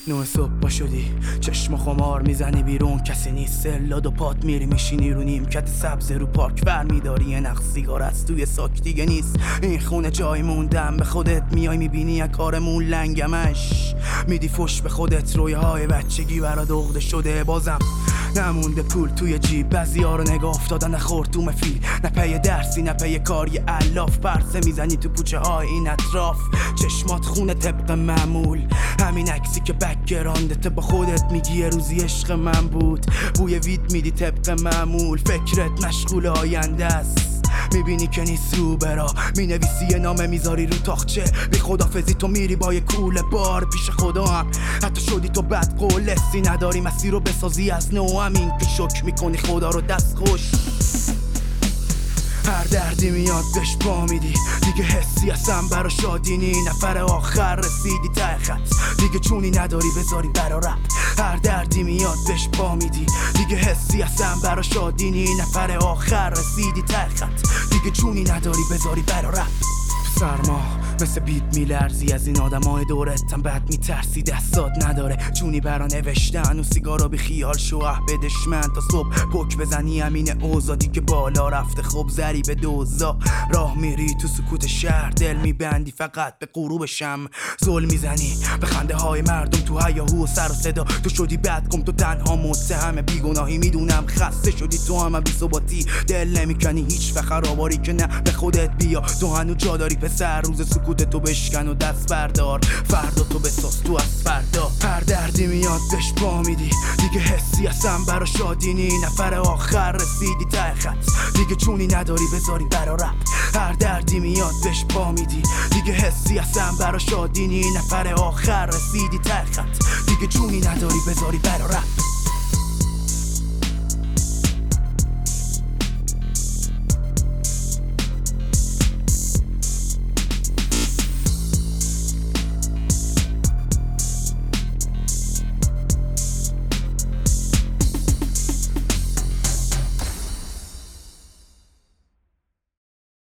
9 صبح شدی چشم خمار میزنی بیرون کسی نیست سلاد و پات میری میشینی رو نیمکت سبز رو پارک ور میداری یه نخ سیگار از توی ساک دیگه نیست این خونه جای موندم به خودت میای میبینی یک کارمون لنگمش میدی فش به خودت رویاهای بچگی برات عقده شده بازم نمونده پول توی جیب بعضیا رو نگاه افتادن خورتوم فیل نه پی درسی نه پی کاری الاف پرسه میزنی تو پوچه های این اطراف چشمات خونه طبق معمول همین عکسی که بکگراندت با خودت میگی یه روزی عشق من بود بوی وید میدی طبق معمول فکرت مشغول آینده است میبینی که نیست رو برا مینویسی یه نامه میذاری رو تاخچه بی خدافزی تو میری با یه کول بار پیش خدا هم حتی شدی تو بد قول لسی نداری مسیر رو بسازی از نو همین که شک میکنی خدا رو دست خوش هر دردی میاد بهش پا میدی دیگه حسی هستم برا شادینی نفر آخر رسیدی ته خط دیگه چونی نداری بذاری برا رپ هر دردی میاد بهش پا میدی دیگه حسی هستم برا شادینی نفر آخر رسیدی ته خط دیگه چونی نداری بذاری برا رپ سرما مثل بیت میلرزی از این آدمای دورتم بد میترسی دستات نداره چونی برا نوشتن و سیگارا بی خیال شو بدش من تا صبح پک بزنی همین اوزادی که بالا رفته خب زری به دوزا راه میری تو سکوت شهر دل میبندی فقط به غروب شم زل میزنی به خنده های مردم تو هیاهو و سر و صدا تو شدی بد کم تو تنها متهم بیگناهی میدونم خسته شدی تو هم بی ثباتی دل نمیکنی هیچ خراباری که نه به خودت بیا تو هنوز جا داری پسر روز سکوت تو بشکن و دست بردار فردا تو بساز تو از فردا هر دردی میاد بهش پا میدی دیگه حسی هستم برا شادینی نفر آخر رسیدی ته خط دیگه چونی نداری بذاری برا رپ هر دردی میاد بهش پا میدی دیگه حسی هستم برا شادینی نفر آخر رسیدی ته خط دیگه چونی نداری بذاری برا رپ